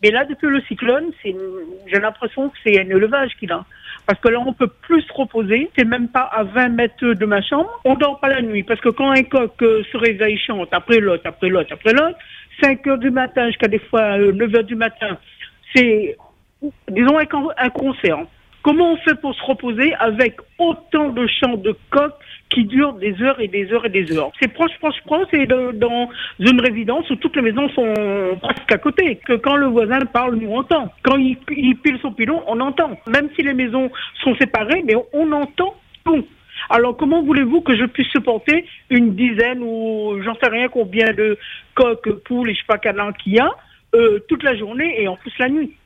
Mais là, depuis le cyclone, j'ai l'impression que c'est un élevage qu'il a. Parce que là, on peut plus se reposer. C'est même pas à 20 mètres de ma chambre. On dort pas la nuit. Parce que quand un coq se réveille, chante après l'autre, 5 heures du matin jusqu'à des fois 9 heures du matin, c'est, disons, un concert. Comment on fait pour se reposer avec autant de chants de coqs qui durent des heures et des heures et des heures? C'est proche, c'est dans une résidence où toutes les maisons sont presque à côté. Que quand le voisin parle, nous on entend. Quand il pile son pilon, on entend. Même si les maisons sont séparées, mais on entend tout. Alors comment voulez-vous que je puisse supporter une dizaine ou j'en sais rien combien de coqs, poules et je sais pas canards qu'il y a toute la journée et en plus la nuit?